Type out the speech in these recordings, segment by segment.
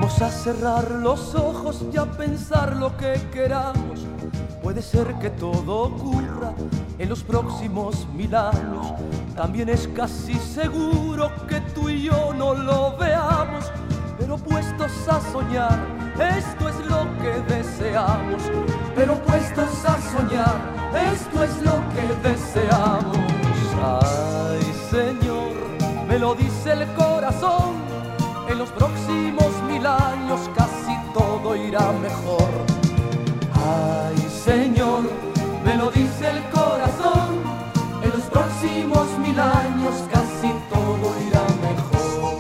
Vamos a cerrar los ojos y a pensar lo que queramos. Puede ser que todo ocurra en los próximos 1000 años. También es casi seguro que tú y yo no lo veamos. Pero puestos a soñar, esto es lo que deseamos. Pero puestos a soñar, esto es lo que deseamos. Ay, Señor, me lo dice el corazón. En los próximos 1000 años casi todo irá mejor. Ay, Señor, me lo dice el corazón. En los próximos 1000 años casi todo irá mejor.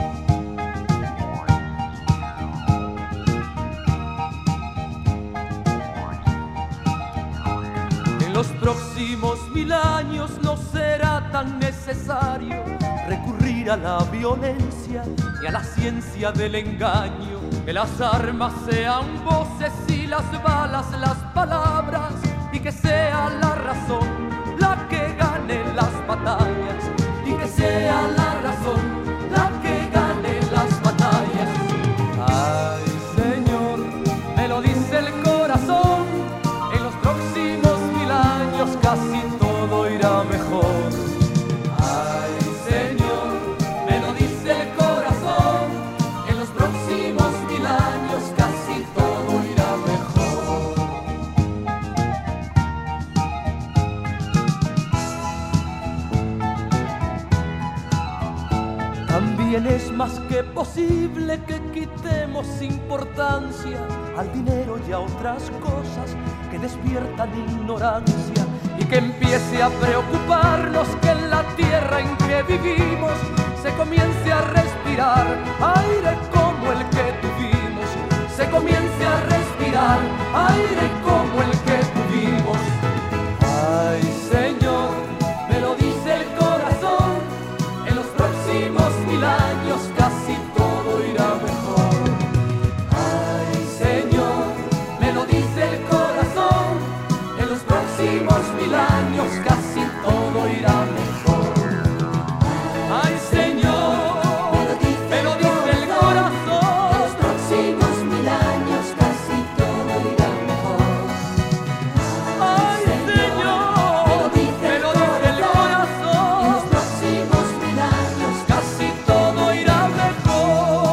En los próximos 1000 años no será tan necesario recurrir a la violencia y a la ciencia del engaño. Que las armas sean voces y las balas las palabras, y que sea la razón la que gane las batallas, y que sea la razón la que gane las batallas. Ay, Señor, me lo dice el corazón. En los próximos 1000 años casi todo irá mejor. También es más que posible que quitemos importancia al dinero y a otras cosas que despiertan ignorancia, y que empiece a preocuparnos que en la tierra en que vivimos se comience a respirar aire como el que tuvimos, se comience a respirar aire como el que tuvimos. Ay, Señor, me lo dice el corazón. En los próximos 1000 años casi todo irá mejor. Ay, Señor, me lo dice el corazón. En los próximos 1000 años casi todo irá mejor. Ay, Señor, me lo dice el corazón. En los próximos 1000 años casi todo irá mejor. Ay, Señor, me lo dice el corazón. En los próximos 1000 años casi todo irá mejor.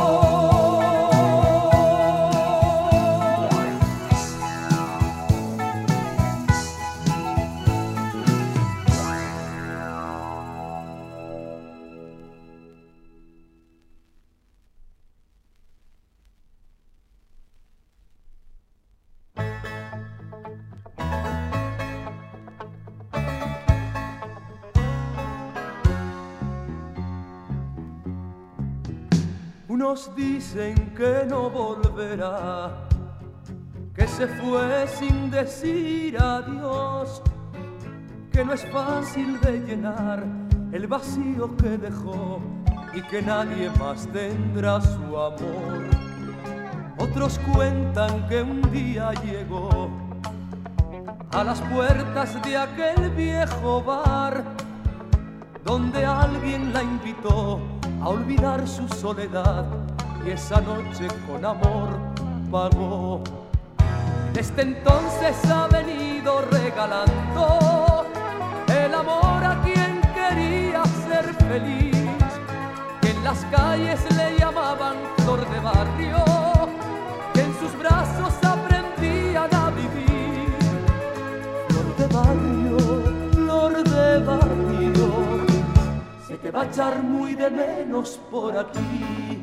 Unos dicen que no volverá, que se fue sin decir adiós, que no es fácil de llenar el vacío que dejó y que nadie más tendrá su amor. Otros cuentan que un día llegó a las puertas de aquel viejo bar donde alguien la invitó a olvidar su soledad, y esa noche con amor pagó. Desde entonces ha venido regalando el amor a quien quería ser feliz, que en las calles le llamaban flor de barrio, que en sus brazos aprendían a vivir. Flor de barrio, flor de barrio, se te va a echar muy de menos por aquí.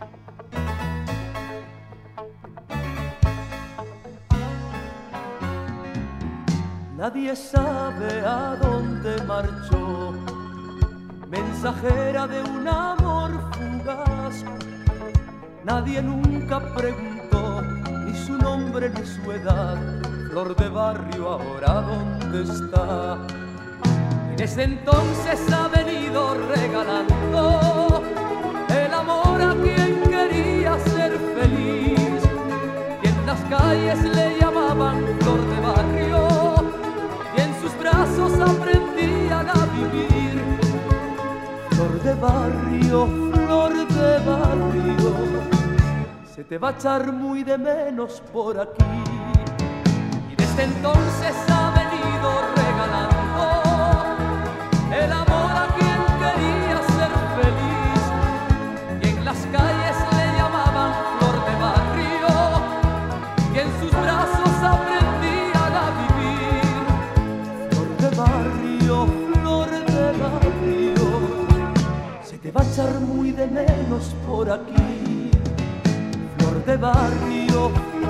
Nadie sabe a dónde marchó, mensajera de un amor fugaz. Nadie nunca preguntó ni su nombre ni su edad. Flor de barrio, ahora dónde está. Desde entonces ha venido regalando el amor a quien quería ser feliz, y en las calles le llamaban flor de barrio, y en sus brazos aprendían a vivir. Flor de barrio, te va a echar muy de menos por aquí. Y desde entonces ha venido regalando el amor a quien quería ser feliz, y en las calles le llamaban flor de barrio, y en sus brazos aprendían a vivir. Flor de barrio, flor de barrio, se te va a echar muy de menos por aquí. Flor de barrio,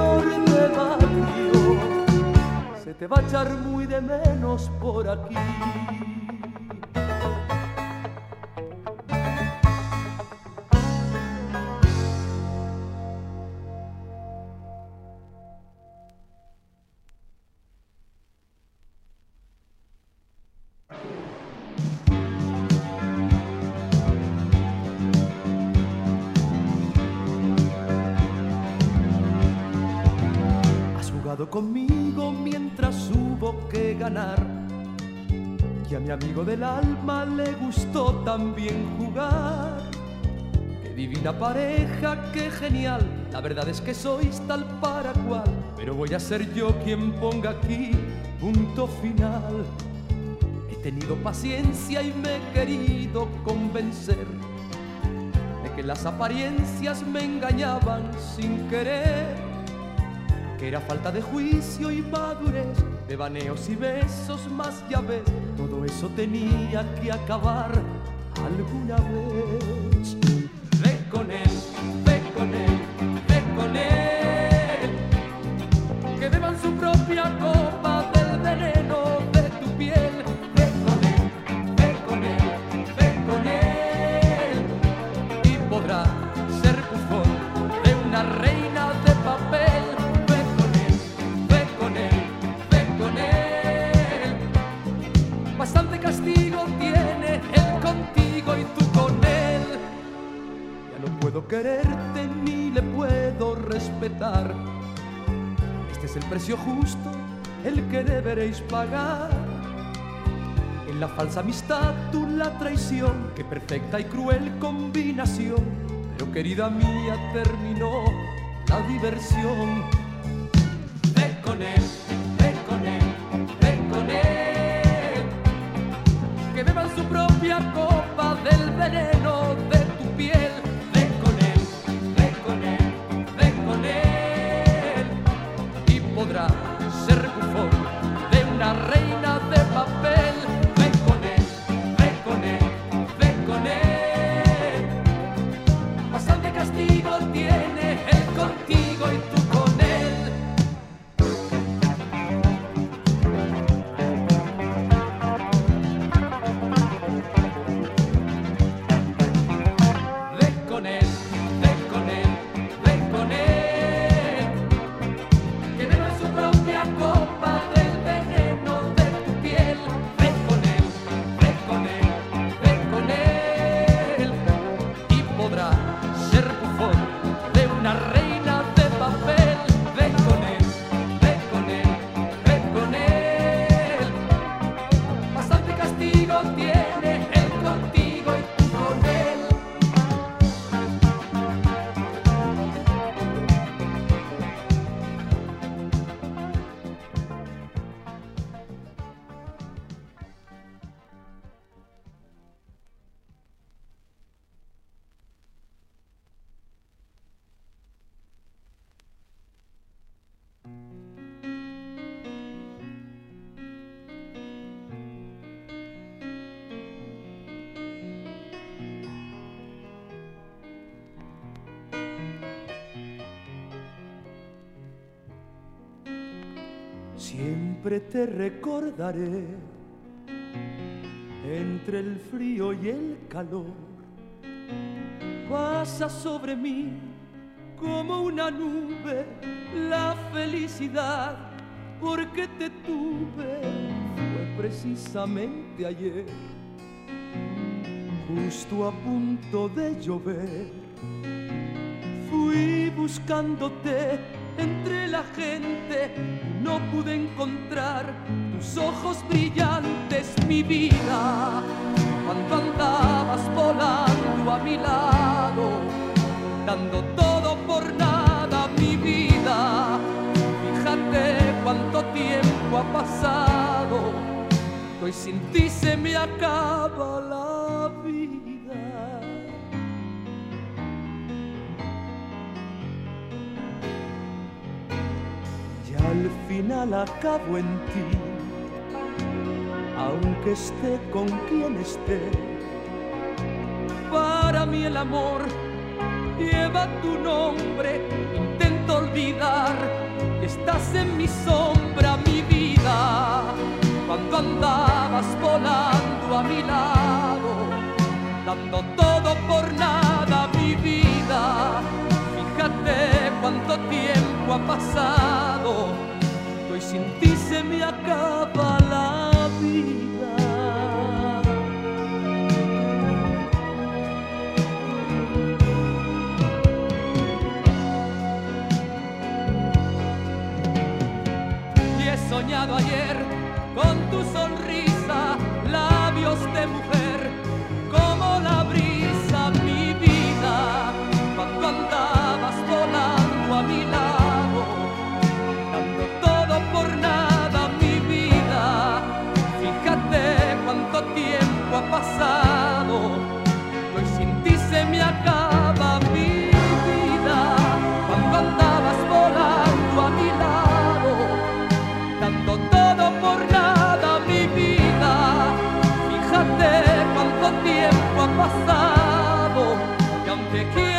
se te va a echar muy de menos por aquí. Conmigo mientras hubo que ganar, y a mi amigo del alma le gustó también jugar. Qué divina pareja, qué genial, la verdad es que sois tal para cual, pero voy a ser yo quien ponga aquí punto final. He tenido paciencia y me he querido convencer de que las apariencias me engañaban sin querer, que era falta de juicio y madurez, de baneos y besos más, ya ves, todo eso tenía que acabar alguna vez. Ve con él, ve con él, ve con él, que beban su propia copa del veneno de tu piel. Ve con él, ve con él, ve con él, y podrá ser bufón de una reina de papel. Bastante castigo tiene él contigo y tú con él. Ya no puedo quererte ni le puedo respetar. Este es el precio justo, el que deberéis pagar. En la falsa amistad tú la traición, qué perfecta y cruel combinación. Pero querida mía, terminó la diversión. Ve con él, ve con él, ve con él, que beban su propia copa del veneno de tu piel. Ven con él, ven con él, ven con él, y podrá ser bufón de una reina de papel. Ven con él, ven con él, ven con él, bastante castigo tiene él contigo y tú con él. Siempre te recordaré entre el frío y el calor. Pasa sobre mí como una nube la felicidad, porque te tuve fue precisamente ayer, justo a punto de llover. Fui buscándote entre la gente, no pude encontrar tus ojos brillantes, mi vida, cuando andabas volando a mi lado, dando todo por nada. cuánto tiempo ha pasado, hoy sin ti se me acaba la vida. Y al final acabo en ti, aunque esté con quien esté. Para mí el amor lleva tu nombre, intento olvidar que estás en mi sombra, mi vida. Cuando andabas volando a mi lado, dando todo por nada, mi vida. Fíjate cuánto tiempo ha pasado, hoy sin ti se me acaba la vida. Soñado ayer con tu sonrisa, labios de mujer, como la brisa, mi vida. Cuando andabas volando a mi lado, dando todo por nada, mi vida. Fíjate cuánto tiempo ha pasado, hoy sin ti se me acaba mi vida. Cuando andabas volando a mi lado, dando todo por nada, mi vida. Fíjate cuánto tiempo ha pasado, y aún te quiero.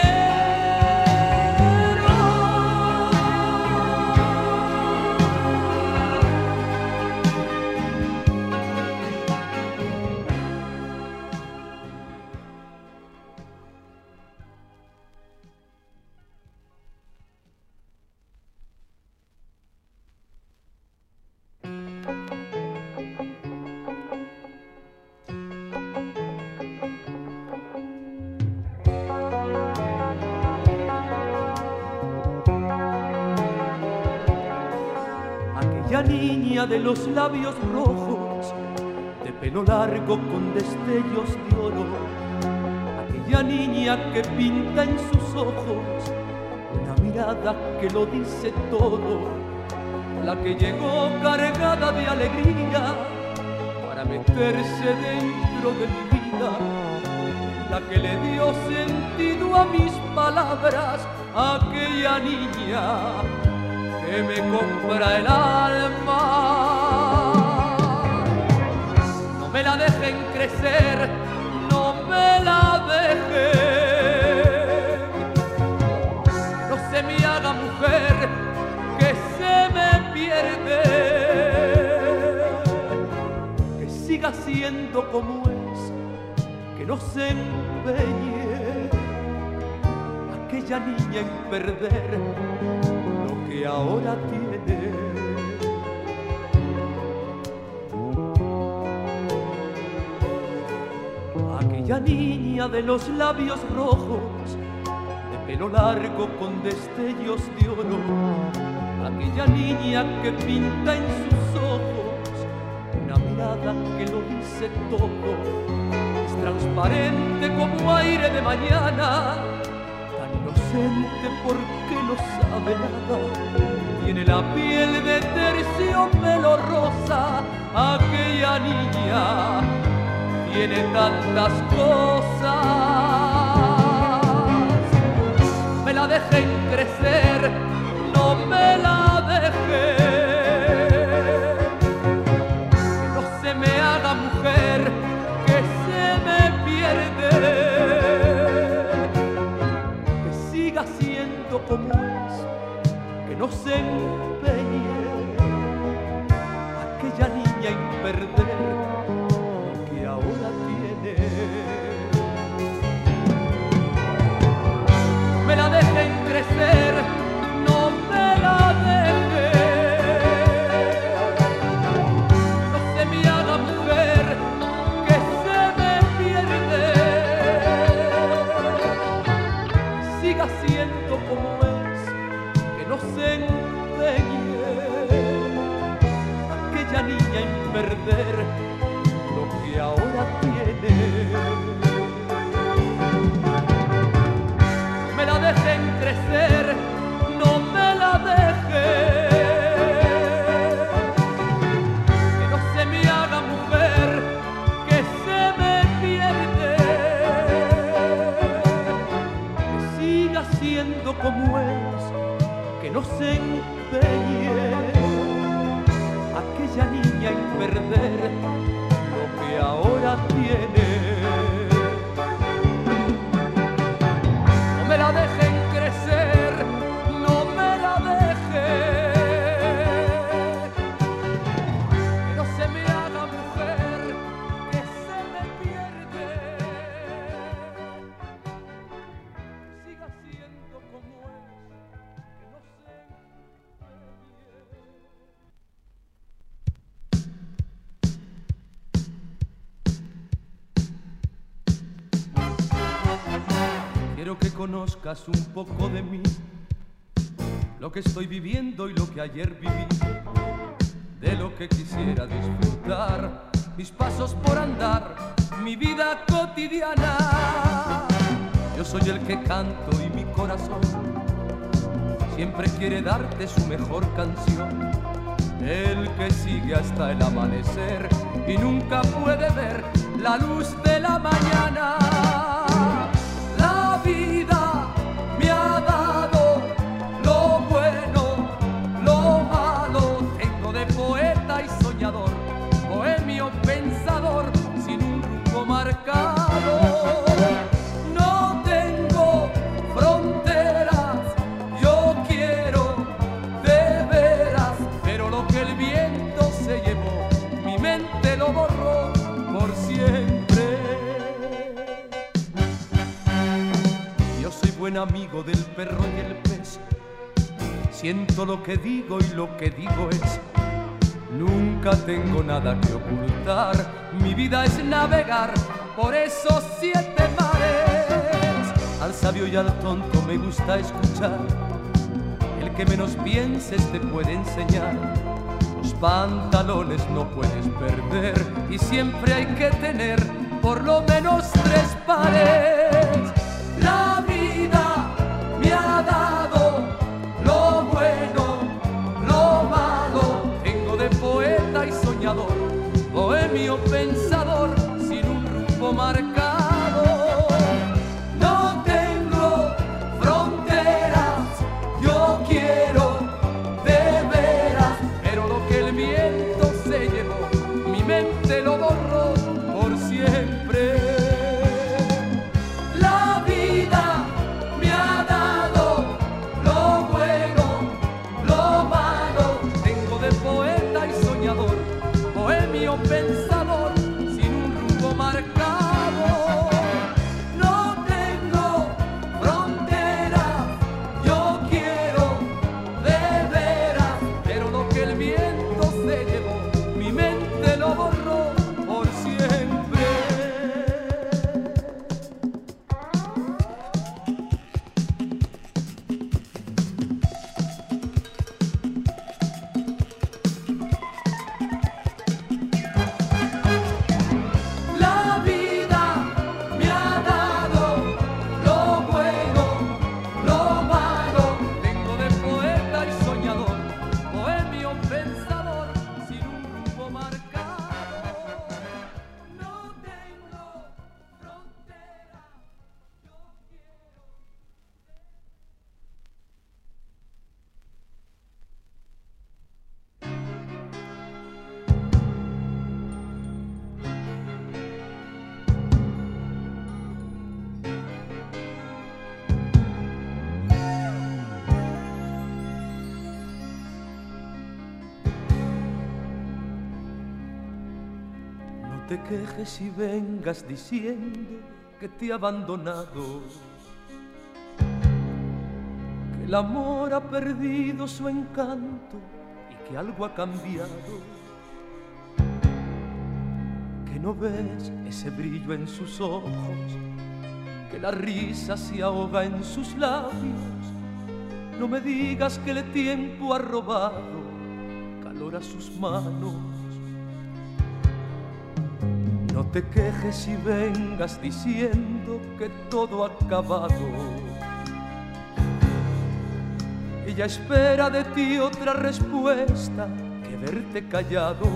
Aquella niña de los labios rojos, de pelo largo con destellos de oro, aquella niña que pinta en sus ojos una mirada que lo dice todo, la que llegó cargada de alegría para meterse dentro de mi vida, la que le dio sentido a mis palabras, aquella niña que me compra el alma. No me la dejen crecer, no me la dejen. No se me haga mujer, que se me pierde. Que siga siendo como es, que no se empeñe aquella niña en perder que ahora tiene. Aquella niña de los labios rojos, de pelo largo con destellos de oro, aquella niña que pinta en sus ojos una mirada que lo dice todo, es transparente como aire de mañana, inocente porque no sabe nada, tiene la piel de terciopelo rosa, aquella niña tiene tantas cosas. Me la dejen crecer, no me la dejen, que no se me haga mujer, que se me pierde. Siendo como es, que no se empeñe aquella niña en perder lo que ahora tiene. Me la dejen crecer, no me la dejen, no se me haga mujer, que se me pierde. Siga siendo como es, que no se empeñe aquella niña en perder lo que ahora tiene. No me la dejen crecer, no me la dejen, lo que ahora tiene. No me la dejen crecer, no me la dejen, que no se me haga mujer, que se me pierde, que siga siendo como es, que no se Quiero que conozcas un poco de mí, lo que estoy viviendo y lo que ayer viví, de lo que quisiera disfrutar, mis pasos por andar, mi vida cotidiana. Yo soy el que canto y mi corazón siempre quiere darte su mejor canción, el que sigue hasta el amanecer y nunca puede ver la luz de la mañana. La vida me ha dado lo bueno, lo malo, tengo de poeta y soñador, bohemio pensador, sin un rumbo marcado. No tengo fronteras, yo quiero de veras, pero lo que el viento se llevó, mi mente lo borró por siempre. Yo soy buen amigo del perro y el pez, siento lo que digo y lo que digo es, nunca tengo nada que ocultar, mi vida es navegar por esos 7 mares. Al sabio y al tonto me gusta escuchar, el que menos pienses te puede enseñar. Los pantalones no puedes perder y siempre hay que tener por lo menos 3 pares. La vida me ha dado lo bueno, lo malo, tengo de poeta y soñador, bohemio pensador, sin un rumbo marcado. No tengo fronteras, yo quiero de veras, pero lo que el viento se llevó, mi mente lo borró por siempre. La vida me ha dado lo bueno, lo malo, tengo de poeta y soñador, bohemio pensador, sin un rumbo marcado. No tengo fronteras, yo quiero de veras, pero lo que el viento se llevó, mi mente lo borró por siempre. La vida me ha dado lo bueno, lo malo, tengo de poeta y soñador, bohemio pensador, sin un rumbo marcado. No tengo fronteras, yo quiero. No te quejes y vengas diciendo que te he abandonado, que el amor ha perdido su encanto y que algo ha cambiado, que no ves ese brillo en sus ojos, que la risa se ahoga en sus labios. No me digas que el tiempo ha robado calor a sus manos. No te quejes y vengas diciendo que todo ha acabado. Ella espera de ti otra respuesta que verte callado.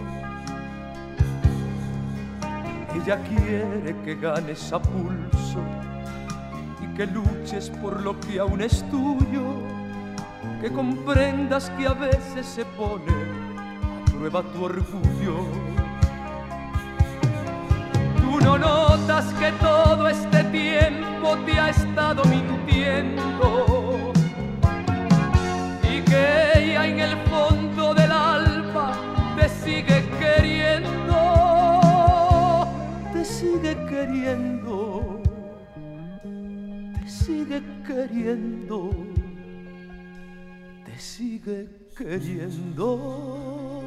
Ella quiere que ganes a pulso y que luches por lo que aún es tuyo, que comprendas que a veces se pone a prueba tu orgullo. Tú no notas que todo este tiempo te ha estado mintiendo y que ella en el fondo del alma te sigue queriendo, te sigue queriendo, te sigue queriendo, te sigue queriendo.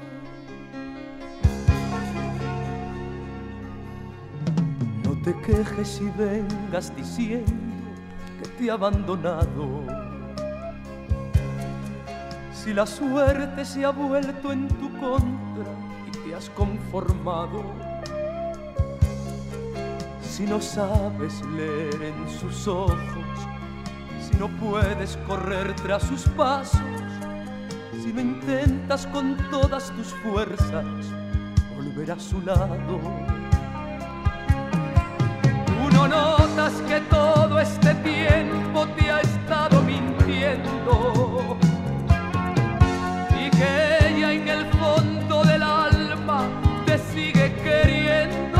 No te quejes y vengas diciendo que te ha abandonado. Si la suerte se ha vuelto en tu contra y te has conformado, si no sabes leer en sus ojos, si no puedes correr tras sus pasos, si no intentas con todas tus fuerzas volver a su lado. Tú no notas que todo este tiempo te ha estado mintiendo y que ella en el fondo del alma te sigue queriendo,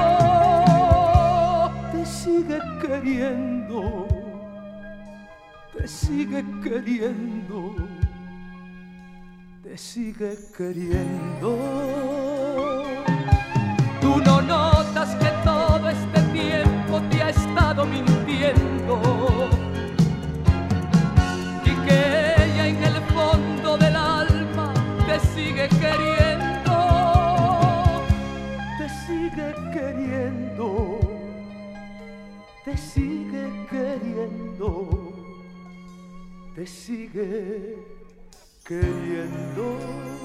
te sigue queriendo, te sigue queriendo, te sigue queriendo. Tú no notas que todo este tiempo te ha estado mintiendo y que ella en el fondo del alma te sigue queriendo, te sigue queriendo, te sigue queriendo, te sigue queriendo.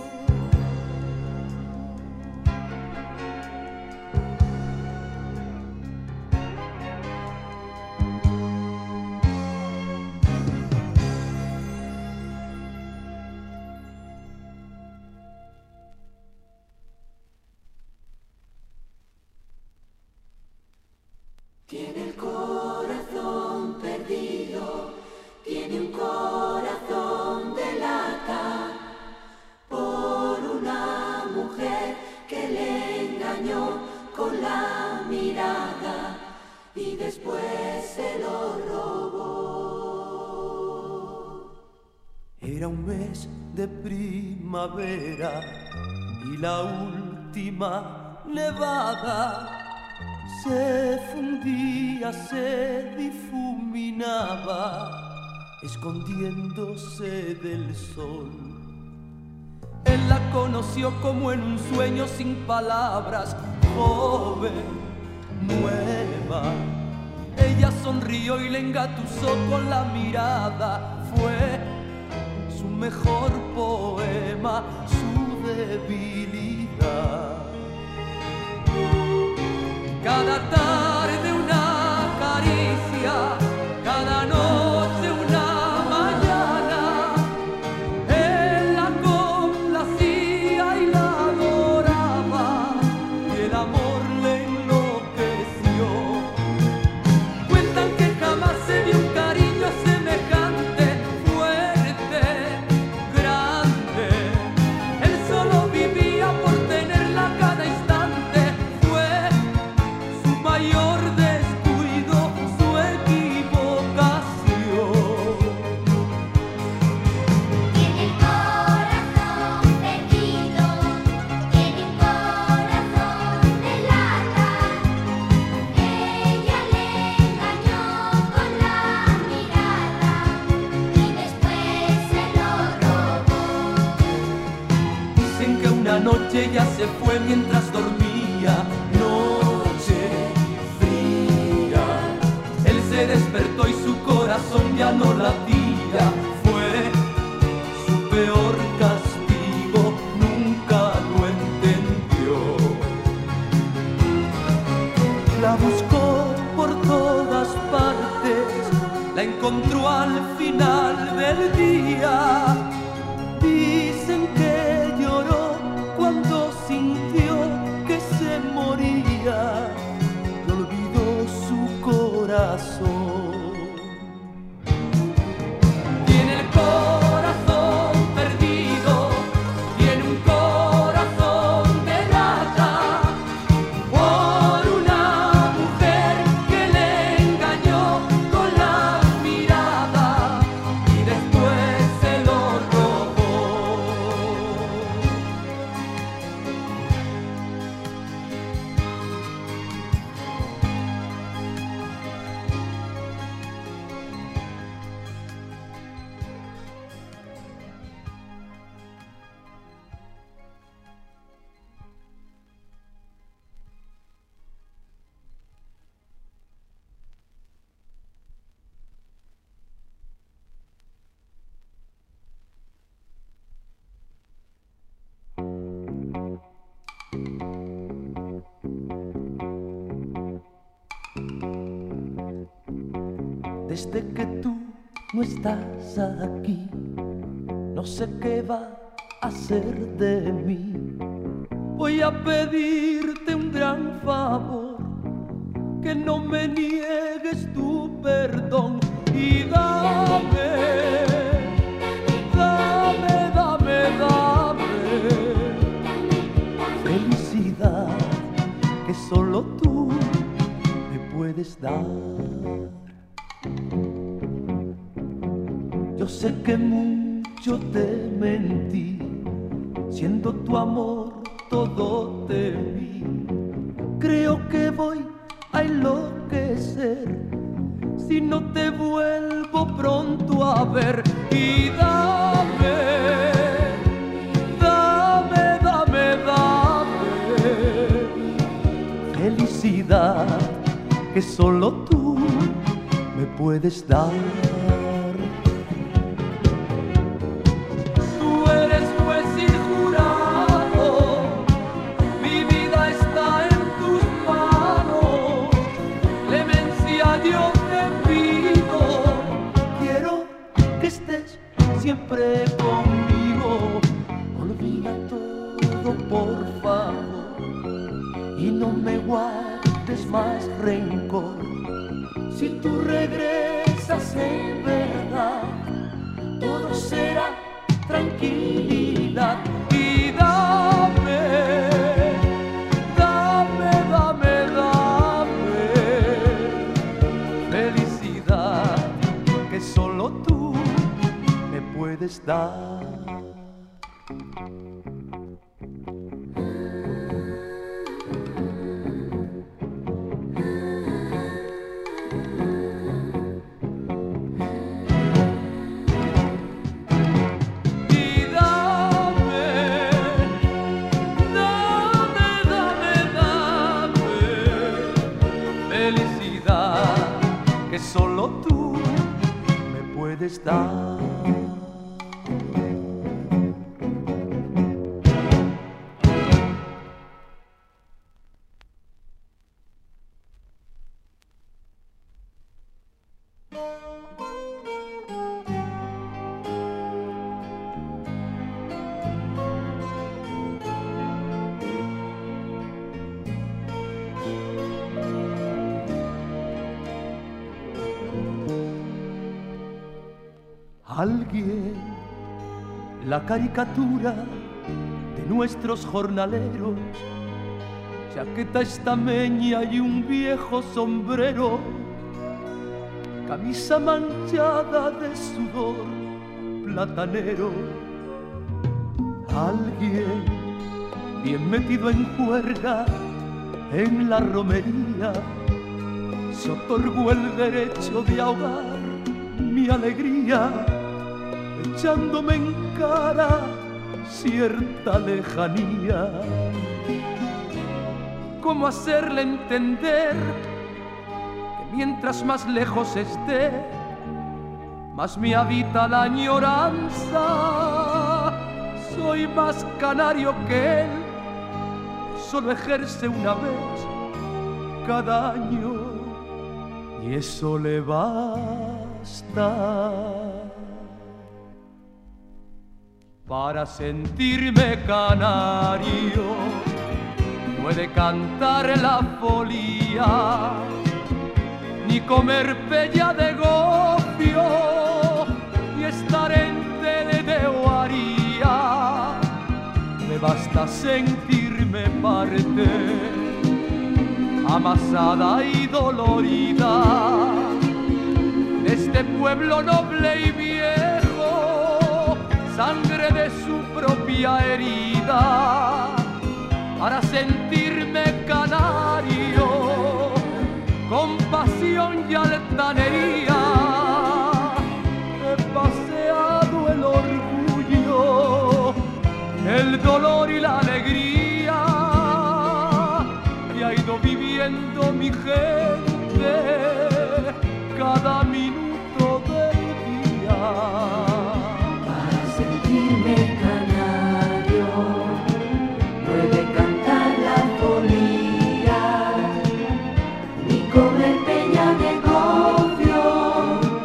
Tiene el corazón perdido, tiene un corazón de lata por una mujer que le engañó con la mirada y después se lo robó. Era un mes de primavera y la última nevada se fundía, se difuminaba, escondiéndose del sol. Él la conoció como en un sueño sin palabras, joven, nueva. Ella sonrió y le engatusó con la mirada. Fue su mejor poema, su debilidad. Cada tarde una caricia, cada noche una mañana, él la complacía y la adoraba, y el amor le enloqueció. Cuentan que jamás se vio un cariño semejante, fuerte, grande. Él solo vivía por tenerla cada instante. Mayor descuido, su equivocación. Tiene el corazón perdido, tiene un corazón de lata. Ella le engañó con la mirada y después se lo robó. Dicen que una noche ella se fue mientras dormía. Se despertó y su corazón ya no latía. Fue su peor castigo, nunca lo entendió. La buscó por todas partes, la encontró al final del día. Dicen que lloró cuando sintió que se moría. Corazón. Tiene Desde que tú no estás aquí, no sé qué va a ser de mí. Voy a pedirte un gran favor, que no me niegues tu perdón y dame, dame, dame, dame felicidad que solo tú me puedes dar. Yo sé que mucho te mentí, siendo tu amor todo de mí. Creo que voy a enloquecer si no te vuelvo pronto a ver. Y dame, dame, dame, dame felicidad que solo tú me puedes dar. Siempre conmigo, olvida todo por favor y no me guardes más rencor. Si tú regresas en verdad, todo será tranquilidad. Y dame, dame, dame, dame felicidad que solo tú puedes dar. Y dame, dame, dame, dame felicidad que solo tú me puedes dar. Alguien, la caricatura de nuestros jornaleros, chaqueta estameña y un viejo sombrero, camisa manchada de sudor platanero. Alguien, bien metido en juerga en la romería, se otorgó el derecho de ahogar mi alegría, echándome en cara cierta lejanía. ¿Cómo hacerle entender que mientras más lejos esté, más me habita la añoranza? Soy más canario que él, solo ejerce una vez cada año y eso le basta para sentirme canario. No he de cantar la folía, ni comer pella de gofio, ni estar en tele de oaría. Me basta sentirme parte, amasada y dolorida, de este pueblo noble y viejo, sangre de su propia herida, para sentirme canario, con pasión y altanería. He paseado el orgullo, el dolor y la alegría, y ha ido viviendo mi gente cada minuto del día. Para sentirme canario, no he de cantar la folía, ni comer peña de gofio,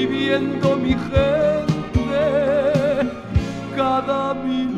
viviendo mi gente cada minuto.